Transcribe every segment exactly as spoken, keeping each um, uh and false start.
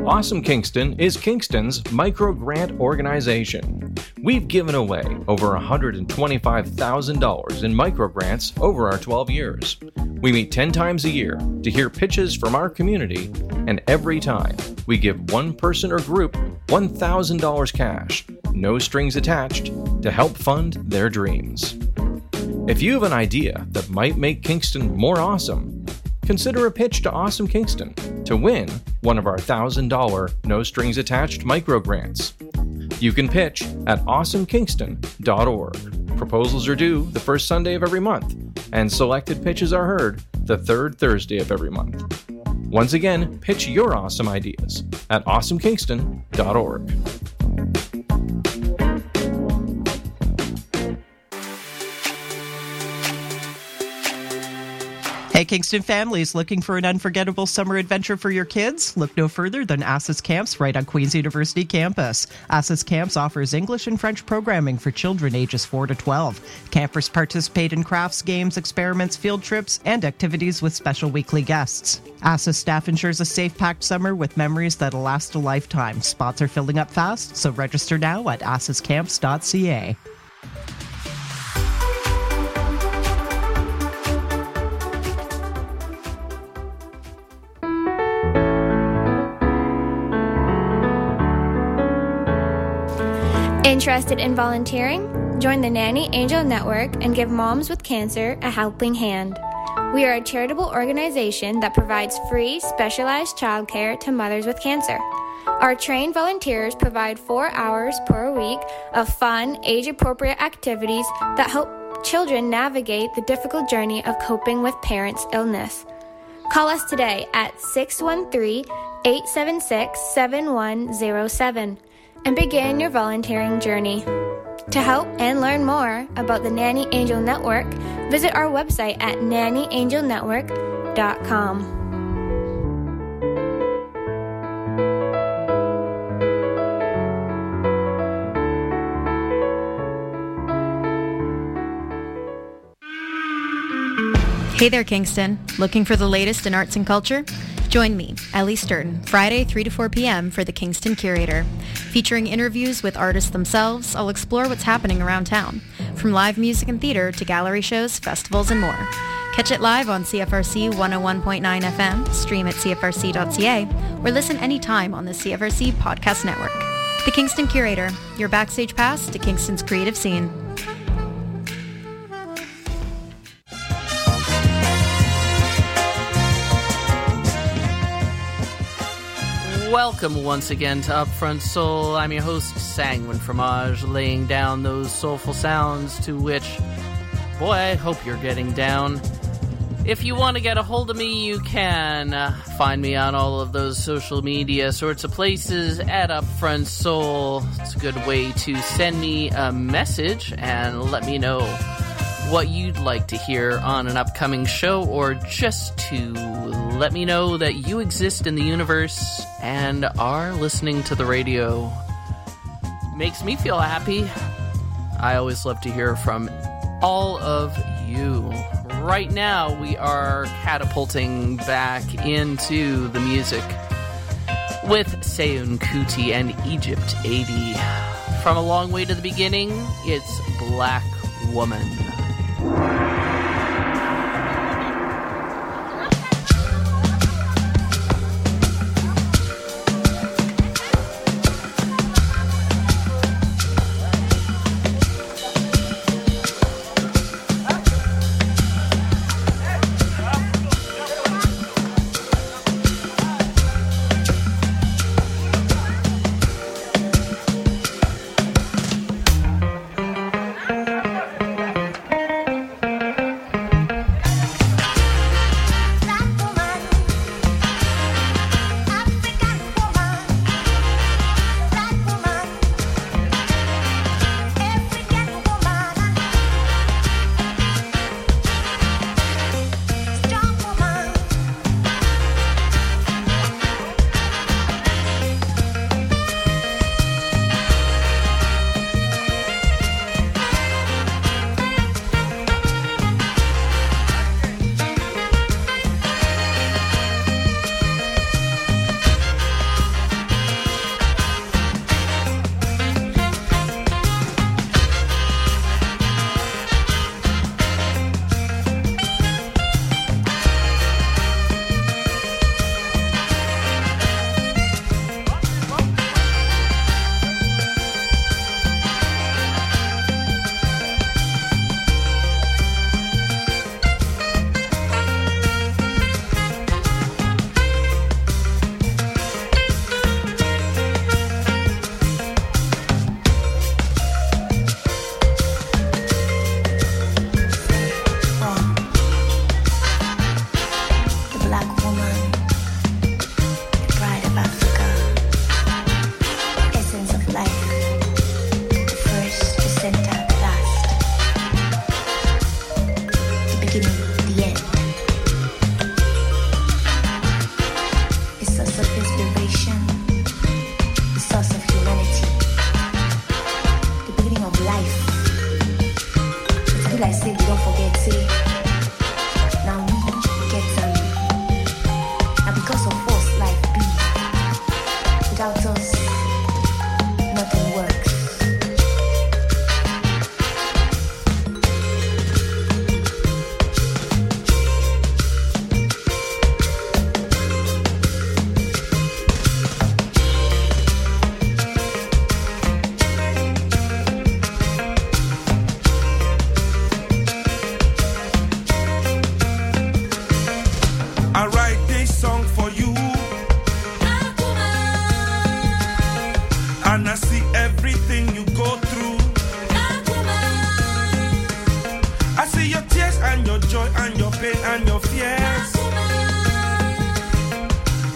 Awesome Kingston is Kingston's micro-grant organization. We've given away over one hundred twenty-five thousand dollars in micro-grants over our twelve years. We meet ten times a year to hear pitches from our community, and every time we give one person or group one thousand dollars cash, no strings attached, to help fund their dreams. If you have an idea that might make Kingston more awesome, consider a pitch to Awesome Kingston to win one of our one thousand dollars no-strings-attached micro-grants. You can pitch at awesome kingston dot org. Proposals are due the first Sunday of every month, and selected pitches are heard the third Thursday of every month. Once again, pitch your awesome ideas at awesome kingston dot org. Hey, Kingston families, looking for an unforgettable summer adventure for your kids? Look no further than Assa's Camps right on Queen's University campus. Assa's Camps offers English and French programming for children ages four to twelve. Campers participate in crafts, games, experiments, field trips, and activities with special weekly guests. Assa's staff ensures a safe-packed summer with memories that'll last a lifetime. Spots are filling up fast, so register now at assas camps dot c a. Interested in volunteering? Join the Nanny Angel Network and give moms with cancer a helping hand. We are a charitable organization that provides free, specialized childcare to mothers with cancer. Our trained volunteers provide four hours per week of fun, age-appropriate activities that help children navigate the difficult journey of coping with parents' illness. Call us today at six one three, eight seven six, seven one zero seven. and begin your volunteering journey. To help and learn more about the Nanny Angel Network, visit our website at nanny angel network dot com. Hey there, Kingston. Looking for the latest in arts and culture? Join me, Ellie Sturton, Friday, three to four p.m. for the Kingston Curator. Featuring interviews with artists themselves, I'll explore what's happening around town, from live music and theater to gallery shows, festivals, and more. Catch it live on C F R C one oh one point nine F M, stream at c f r c dot c a, or listen anytime on the C F R C Podcast Network. The Kingston Curator, your backstage pass to Kingston's creative scene. Welcome once again to Upfront Soul. I'm your host, Sanguine Fromage, laying down those soulful sounds to which, boy, I hope you're getting down. If you want to get a hold of me, you can uh, find me on all of those social media sorts of places at Upfront Soul. It's a good way to send me a message and let me know what you'd like to hear on an upcoming show, or just to let me know that you exist in the universe and are listening to the radio. Makes me feel happy. I always love to hear from all of you. Right now, we are catapulting back into the music with Seun Kuti and Egypt eighty. From A Long Way to the Beginning, it's Black Woman.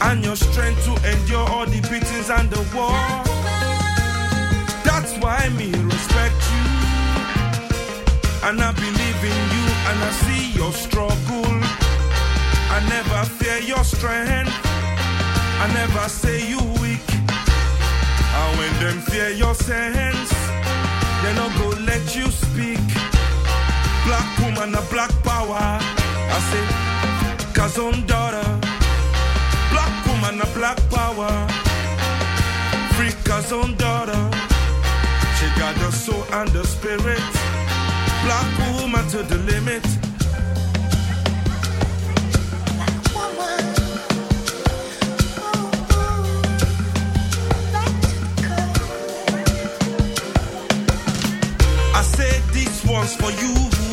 and your strength to endure all the beatings and the war. That's why me respect you, and I believe in you, and I see your struggle. I never fear your strength, I never say you weak. And when them fear your sense, they not go let you speak. Black woman, a black power. I say, Kazon daughter. Black woman, a black power. Free Kazon daughter. She got the soul and the spirit. Black woman to the limit. I say this one's for you.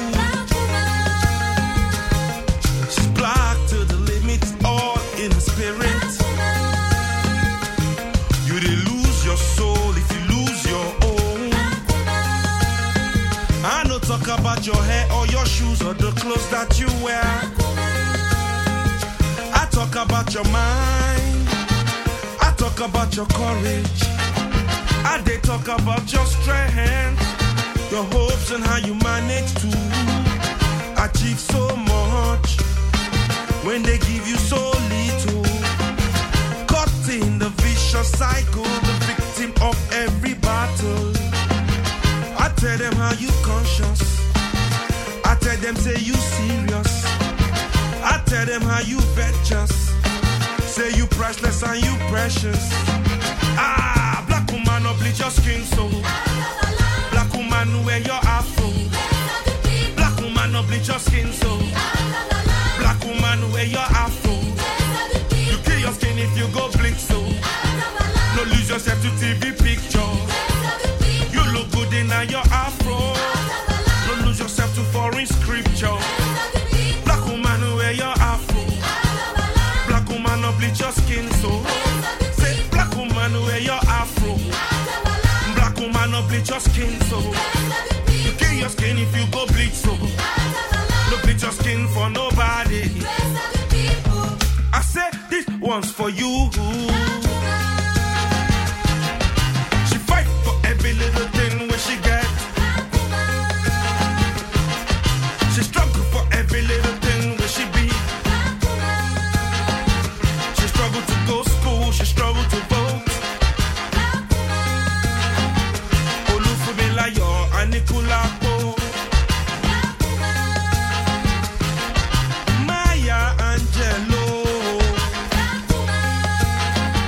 She's black to the limit, all in the spirit. You did lose your soul if you lose your own. I no talk about your hair or your shoes or the clothes that you wear. I talk about your mind. I talk about your courage. I they talk about your strength, your hopes and how you manage to achieve so much when they give you so little. Caught in the vicious cycle, the victim of every battle. I tell them how you conscious, I tell them say you serious, I tell them how you virtuous, say you priceless and you precious. Ah, black woman, no bleach your skin so. Black woman, wear your afro. Black woman, no bleach your skin so. Black woman, wear your afro. You kill your skin if you go bleach so. No lose yourself to T V picture. You look good in your afro. No lose yourself to foreign scripture. Black woman, wear your afro. Black woman, no bleach your skin so. Say, black woman, wear your afro. Black woman, no bleach your skin so. You kill your skin if you go bleach so. No bleach your skin for nobody. I say this one's for you. She fight for every little thing where she get. She struggle for every little thing where she be. She struggle to go school, she struggle to vote. Olufumilayo Anikulapo, Maya Angelou.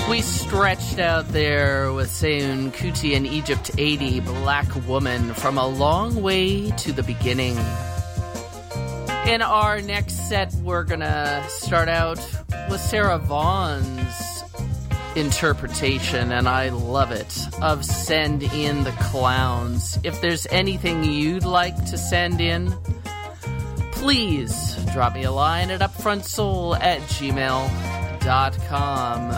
We stretched out there with Seun Kuti and Egypt eighty, Black Woman, from a long way to the beginning. In our next set, we're gonna start out with Sarah Vaughan's interpretation, and I love it, of Send In the Clowns. If there's anything you'd like to send in, please drop me a line at upfrontsoul at gmail dot com.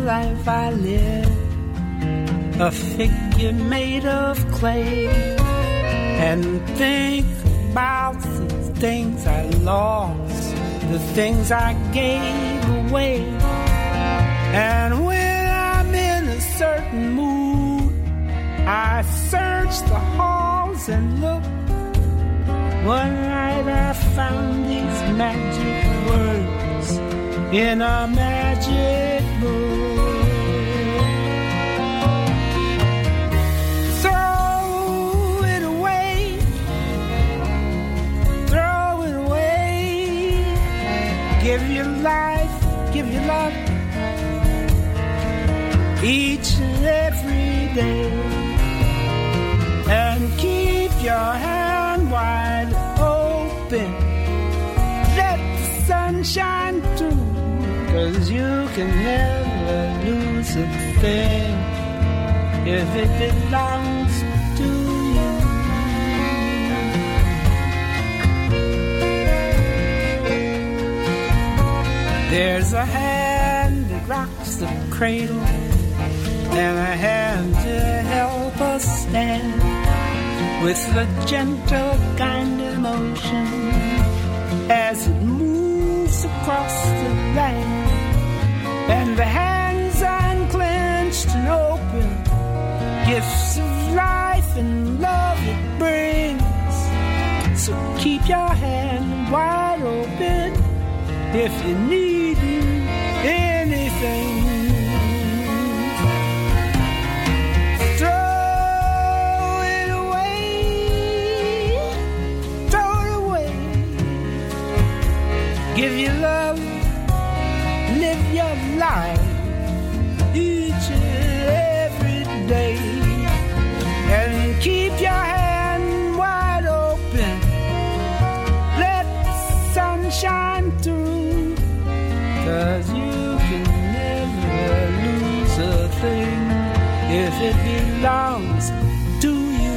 life I live, a figure made of clay, and think about the things I lost, the things I gave away. And when I'm in a certain mood, I search the halls and look. One night I found these magic words in a magic book. Throw it away, throw it away. Give your life, give your love, each and every day. And keep your hand wide open, let the sun shine through, 'cause you can never lose a thing if it belongs to you. There's a hand that rocks the cradle, and a hand to help us stand with the gentle kind of motion as it moves across the land. And the hands unclenched and open, gifts of life and love it brings. So keep your hand wide open if you need anything. Give your love, live your life each and every day, and keep your hand wide open, let the sun shine through, 'cause you can never lose a thing if it belongs to you.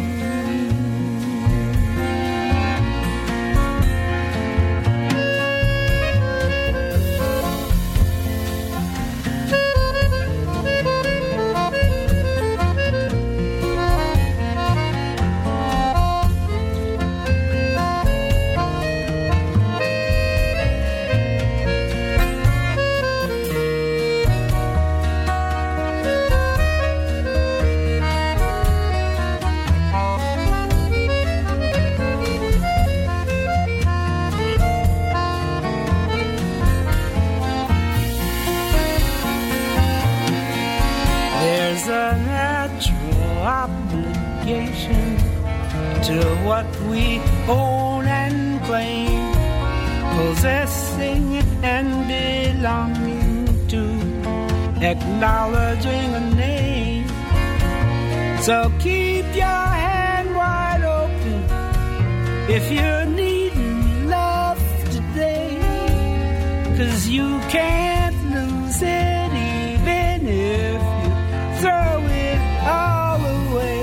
To what we own and claim, possessing and belonging to, acknowledging a name. So keep your hand wide open if you're needing love today, 'cause you can't lose it even if you throw it all away.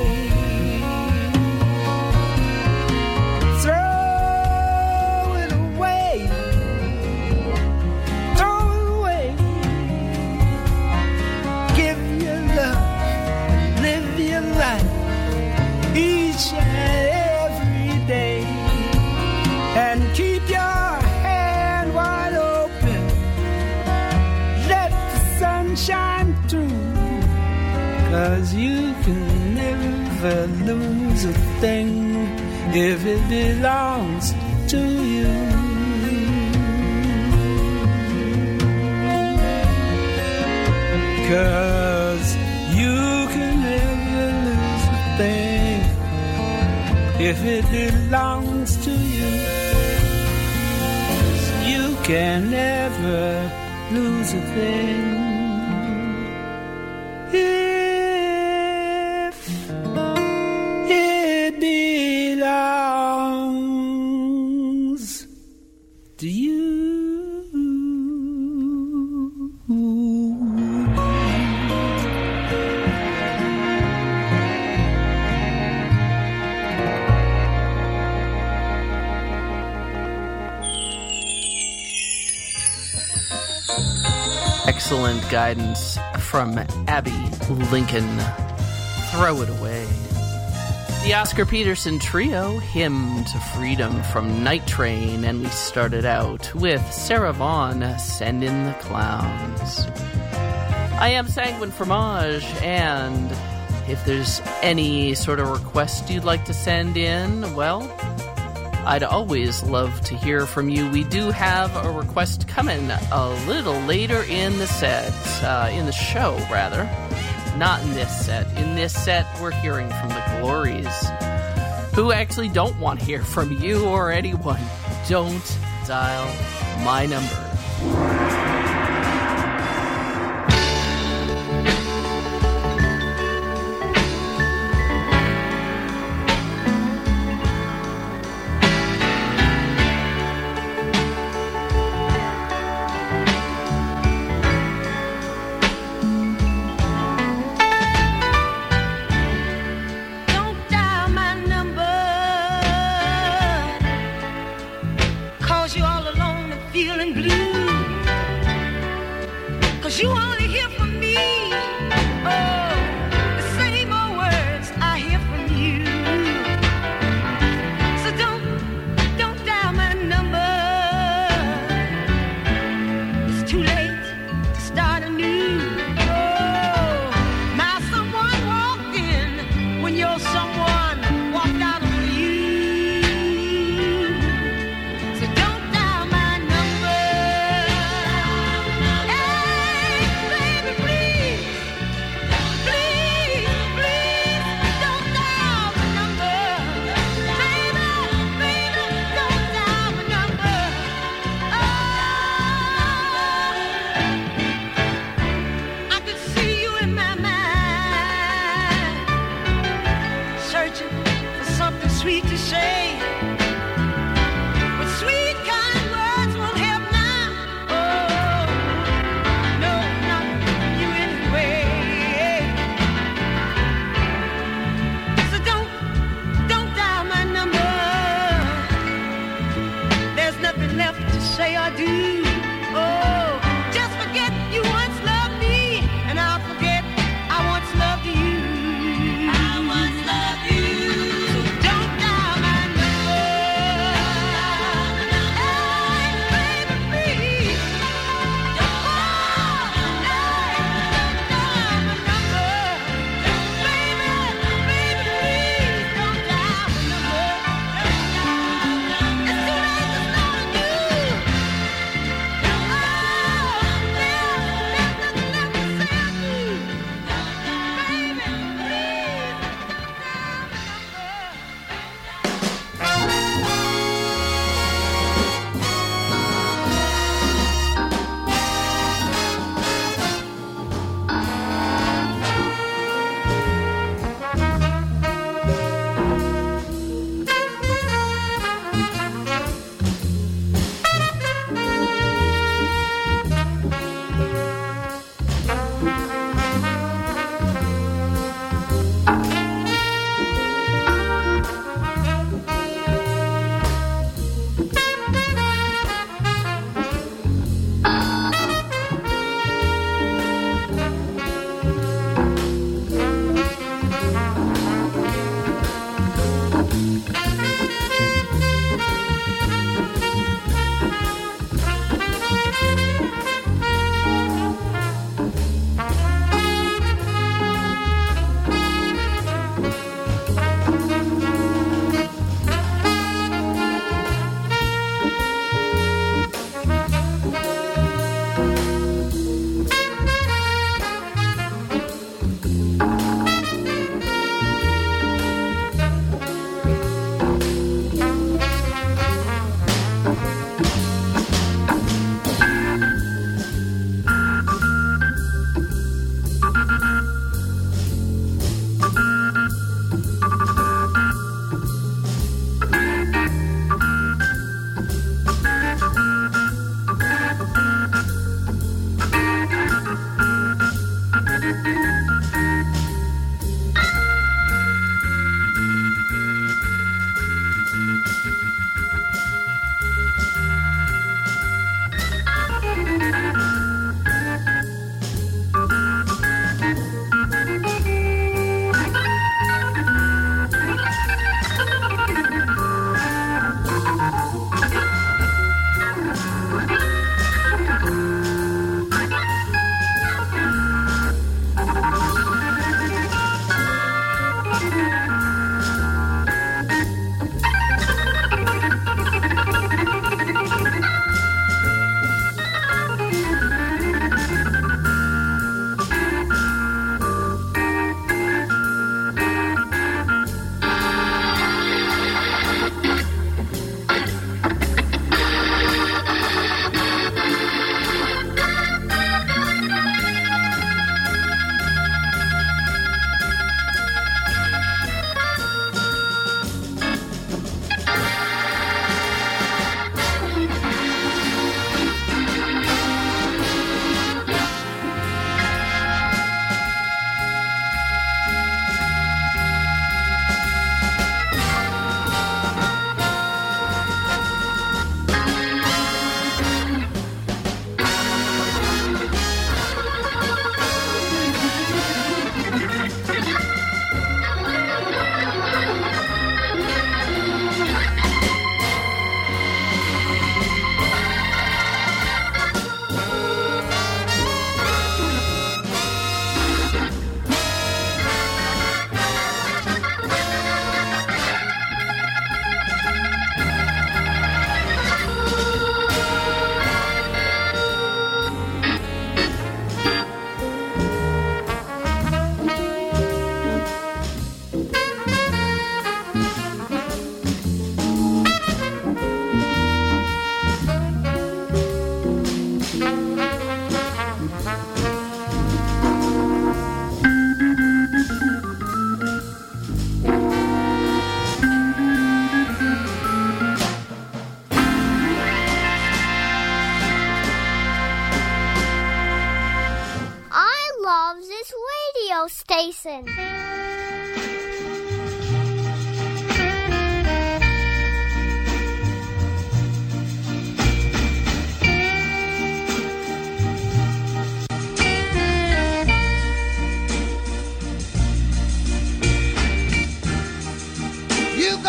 Each and every day, and keep your hand wide open, let the sun shine through, 'cause you can never lose a thing if it belongs to you. 'Cause you can never lose a thing if it belongs to you. 'Cause you can never lose a thing if it belongs to you. excellent guidance from Abby Lincoln. Throw It Away. The Oscar Peterson Trio, Hymn to Freedom from Night Train, and we started out with Sarah Vaughan, Send in the Clowns. I am Sanguine Fromage, and if there's any sort of request you'd like to send in, well, I'd always love to hear from you. We do have a request coming a little later in the set, uh, in the show, rather. Not in this set. In this set, we're hearing from the Glories, who actually don't want to hear from you or anyone. Don't dial my number. I once loved you. So don't dial my number.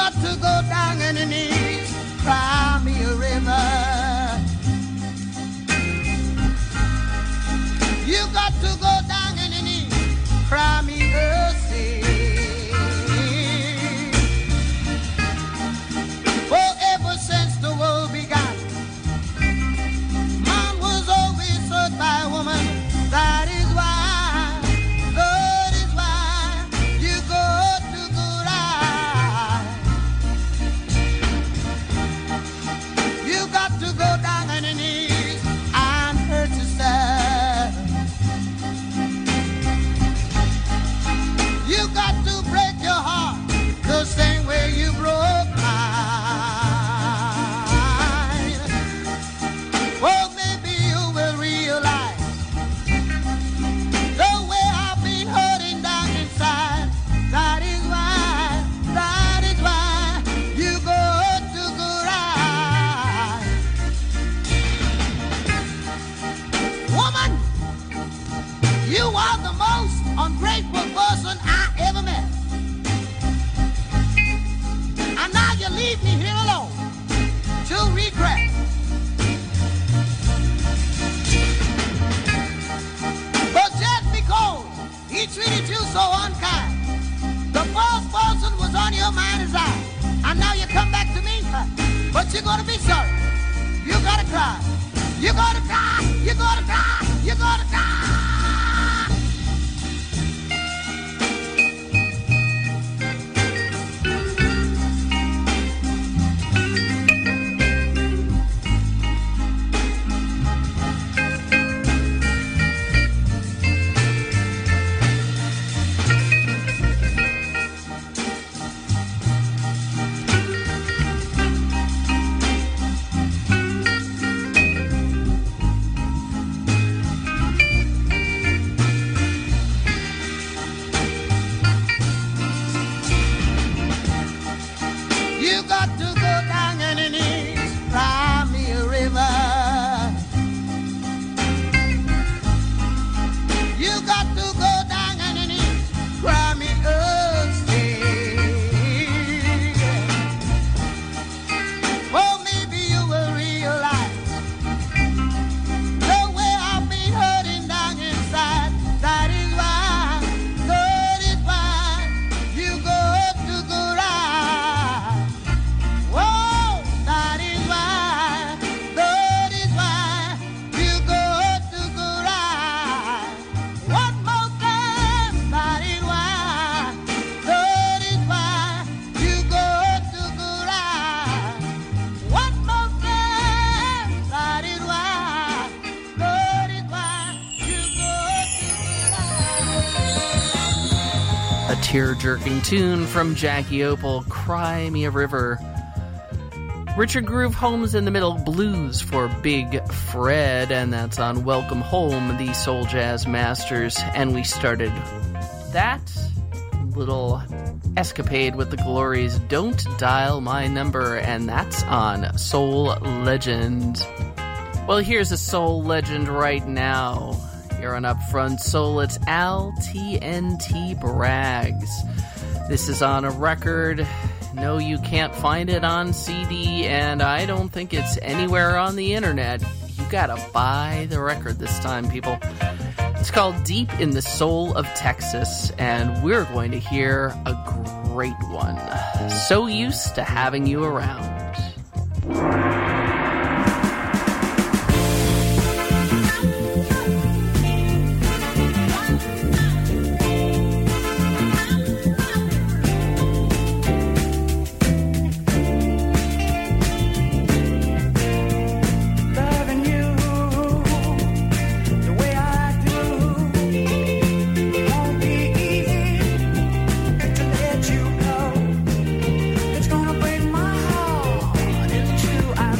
got to go down on your knees, cry me a river. You got to go down on your knees, cry me a sea. For ever since the world began, man was always served by a woman. That is why, that is why you go to good eye. You got to go down on your knees and hurt yourself. You got to break your heart the same way you broke mine. Well, maybe you will realize the way I've been hurting down inside. That is why, that is why you go to good eye. Woman, you are the most ungrateful person I ever met. And now you leave me here alone to regret. But just because he treated you so unkind, the first person was on your mind's eye. And now you come back to me, but you're gonna be sorry. You gotta cry. You gotta cry. You gotta cry. You gotta cry. You got to go down on your knees, cry me a river. You got to go down on your knees, cry me a sea. Well, maybe you will realize the way I've been hurting down inside. That is why, that is why you go to good eye. Whoa, that is why, that is why you go to good eye. One more time, that is why, that is why you go to good eye. One more time, that is why, that is why you go to good eye. A tear-jerking tune from Jackie Opel, Cry Me a River. Richard Groove Holmes in the middle, Blues for Big Fred, and that's on Welcome Home, the Soul Jazz Masters. And we started that little escapade with the Glories, Don't Dial My Number, and that's on Soul Legend. Well, here's a soul legend right now. Here on Upfront Soul, it's Al T N T Braggs. This is on a record. No, you can't find it on C D, and I don't think it's anywhere on the internet. You gotta buy the record this time, people. It's called Deep in the Soul of Texas, and we're going to hear a great one. So Used to Having You Around. Loving you the way I do won't be easy to let you go. It's gonna break my heart in two hours.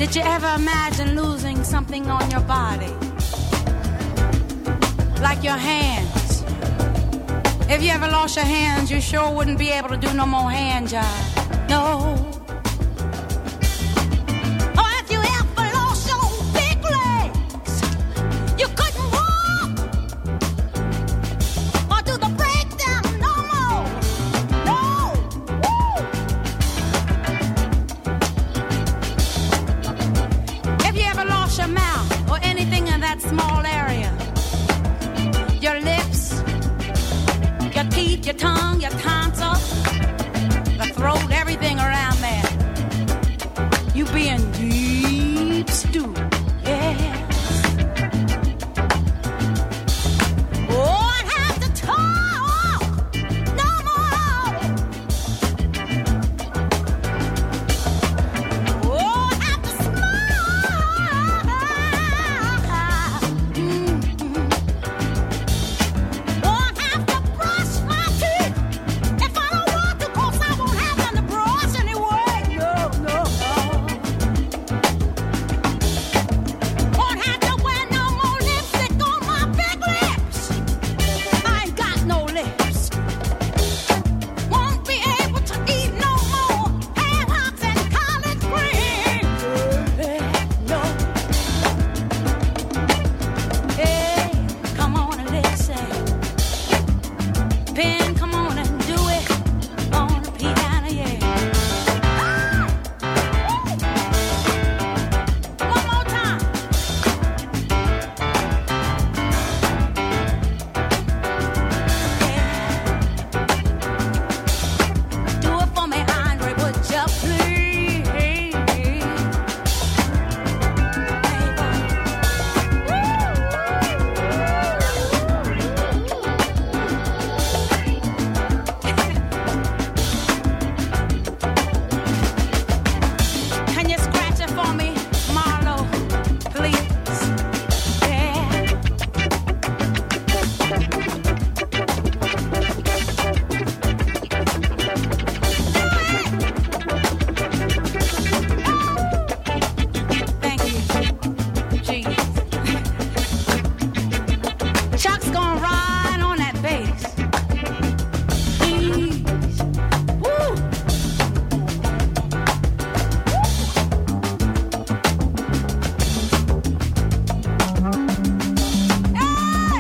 Did you ever imagine losing something on your body? Like your hands. If you ever lost your hands, you sure wouldn't be able to do no more hand jobs. No. Or if you ever lost your big legs, you couldn't walk or do the breakdown no more. No. Woo. If you ever lost your mouth or anything in that small area, your lips, your teeth, your tongue, your tonsils, the throat, everything around there, you be in deep stew. Yes. Oh, I'd have to talk no more. Oh, I'd have to smile. Mm-hmm. Oh, I'd have to brush my teeth if I don't want to, 'cause I won't have none to brush anyway. No, no, no. Won't have to wear no more lipstick on my big lips. I ain't got no lips. Won't be able to eat no more ham hocks and collard greens. No. Hey, come on and listen. Ben, come on and do it on the piano, yeah. One more time. Do it for me, Andre, would you please? Can you scratch it for me, Marlo, please? Yeah. Thank you. Jeez. Chuck's gonna ride on that bass. Please. Woo. Hey!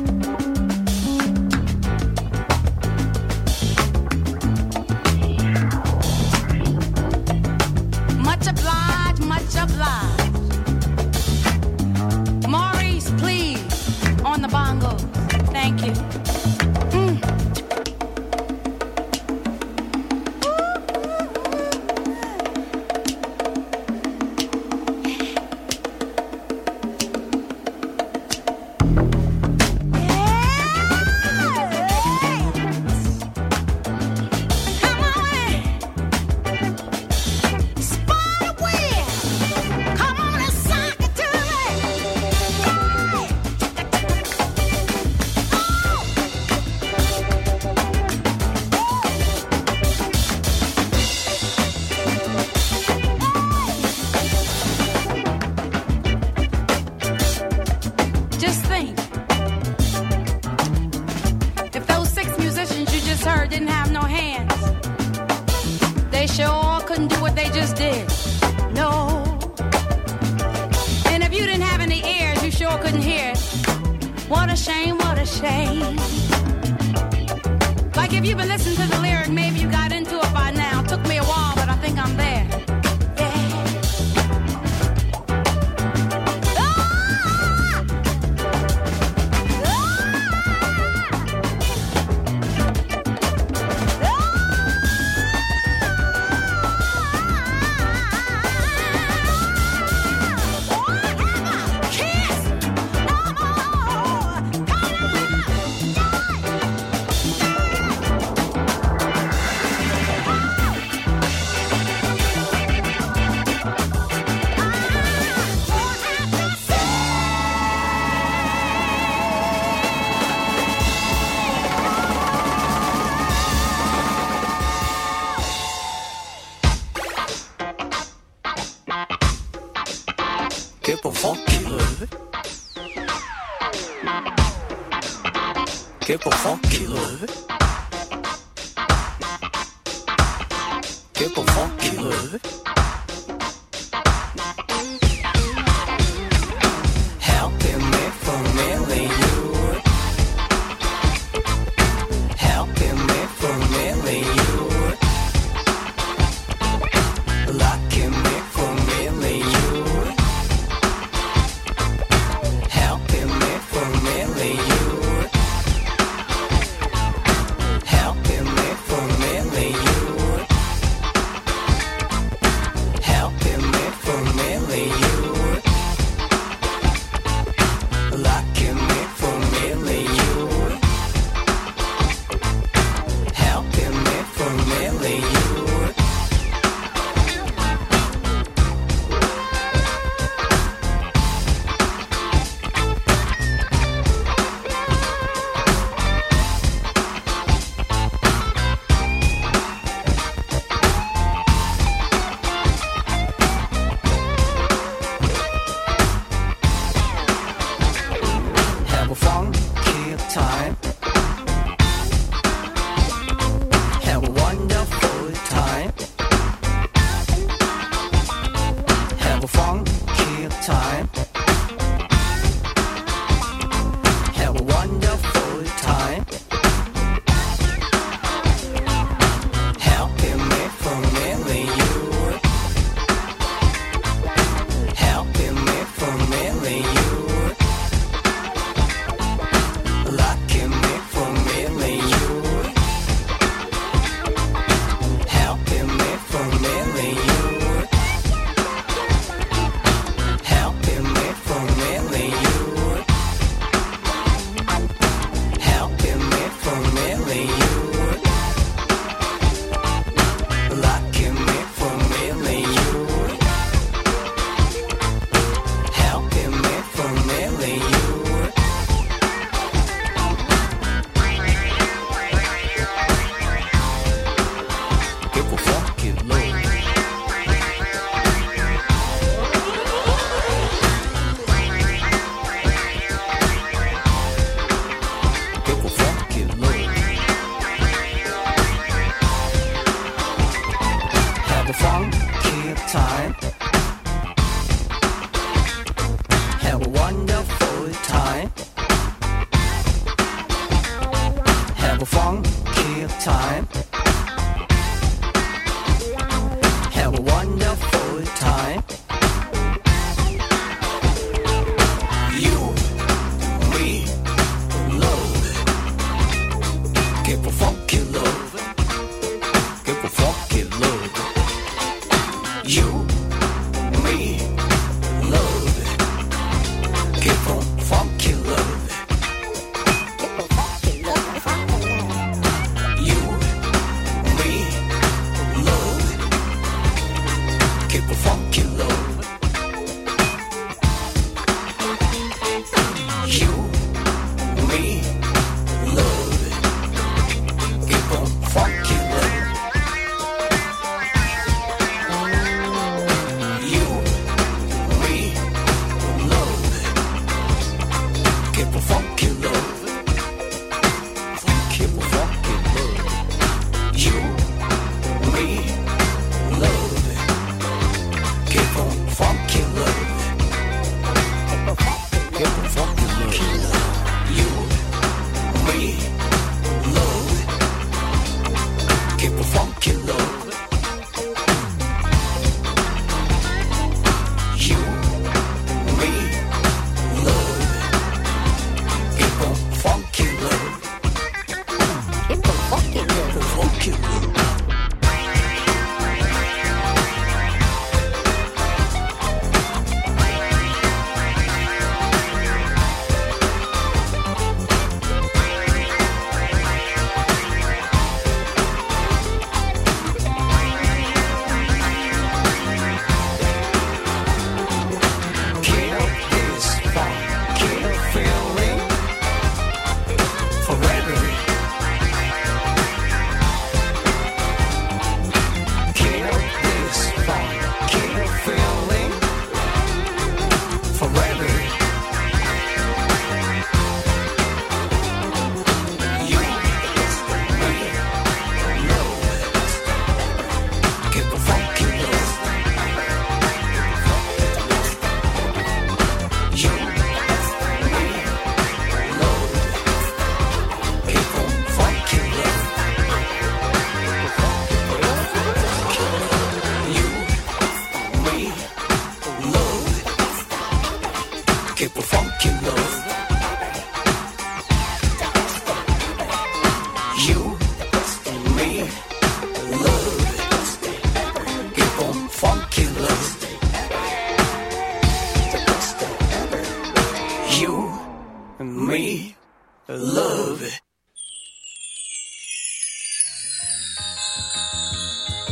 Much obliged, much obliged. Maurice, please, on the bongos. Thank you. Mm. Come on in. Spider web. Come on and sock it to me. Just think. If those six musicians you just heard didn't have no hands, they sure couldn't do what they just did. No. And if you didn't have any ears, you sure couldn't hear it. What a shame, what a shame. Like if you've been listening to the lyric, maybe you got into it by now. Took me a while, but I think I'm there. Yeah. Ah! Kiss! Keep on funky love. Keep on funky love. Keep on funky love. Helping me from really you. Helping me from really you. Locking me from really you. Helping me from really you. Helping me from really you. Helping me from really you. Locking me from really you. Helping me from really you. Have a funky time. Have a wonderful time. Have a funky time. Have a wonderful time. Helping me from really you. Helping me from really you. Locking me from really you. Helping me from really you. Helping me from really you. Helping me from really you. Locking me from really you. Helping me from really you. Keep on funky love. Keep on funky love. Have a funky time. Have a wonderful time. Have a funky time. Have a wonderful time. You, me, love. Keep a funky love. Keep a funky love. You, me, love. Keep on funky love. You, me, love. Keep a funky love. You, me, love. Keep on funky love.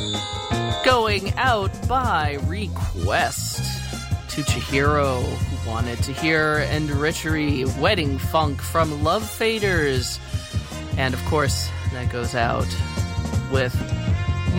Going out by request to Chihiro, who wanted to hear Endrichery Wedding Funk from Love Faders. And of course, that goes out with